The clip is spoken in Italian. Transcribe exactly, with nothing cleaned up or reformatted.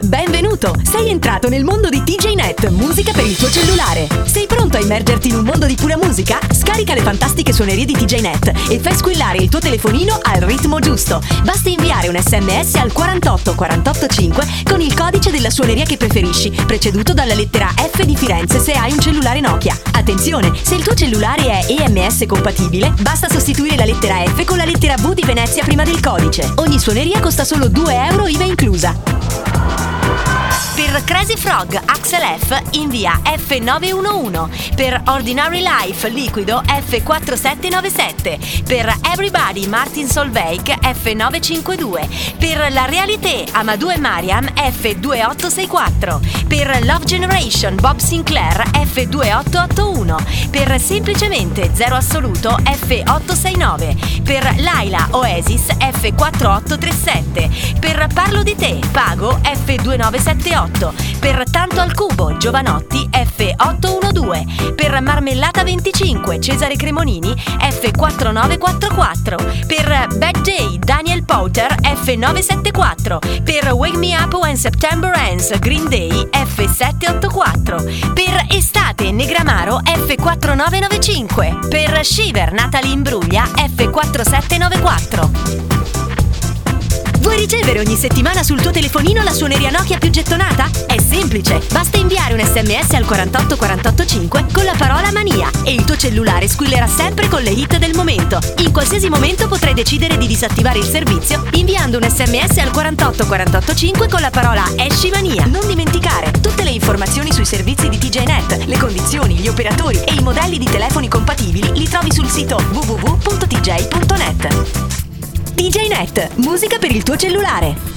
Benvenuto! Sei entrato nel mondo di D J Net, musica per il tuo cellulare. Sei pronto a immergerti in un mondo di pura musica? Scarica le fantastiche suonerie di D J Net e fai squillare il tuo telefonino al ritmo giusto. Basta inviare un sms al quarantotto quarantotto cinque con il codice della suoneria che preferisci, preceduto dalla lettera F di Firenze se hai un cellulare Nokia. Attenzione, se il tuo cellulare è E M S compatibile, basta sostituire la lettera F con la lettera V di Venezia prima del codice. Ogni suoneria costa solo due euro I V A inclusa. Per Crazy Frog Axel F invia F nove uno uno, per Ordinary Life Liquido F quattro sette nove sette, per Everybody Martin Solveig F nove cinque due, per La Realité Amadou e Mariam F due otto sei quattro, per Love Generation Bob Sinclair F due otto otto uno, per Semplicemente Zero Assoluto F otto sei nove, per Laila Oasis F quattro otto tre sette, per Parlo di te Pago F due nove sette otto, per Tanto al Cubo Giovanotti F otto uno due, per Marmellata venticinque Cesare Cremonini F quattro nove quattro quattro, per Bad Day Daniel Powter F nove sette quattro, per Wake Me Up When September Ends Green Day F sette otto quattro, per Estate Negramaro F quattro nove nove cinque, per Shiver Natalie Imbruglia F quattro sette nove quattro. Vuoi ricevere ogni settimana sul tuo telefonino la suoneria Nokia più gettonata? È semplice, basta inviare un sms al quarantotto quarantotto cinque con la parola mania e il tuo cellulare squillerà sempre con le hit del momento. In qualsiasi momento potrai decidere di disattivare il servizio inviando un sms al quarantotto quarantotto cinque con la parola esci mania. Non dimenticare, tutte le informazioni sui servizi di D J Net, le condizioni, gli operatori e i modelli di telefoni compatibili li trovi sul sito w w w punto d j punto net. D J Net, musica per il tuo cellulare.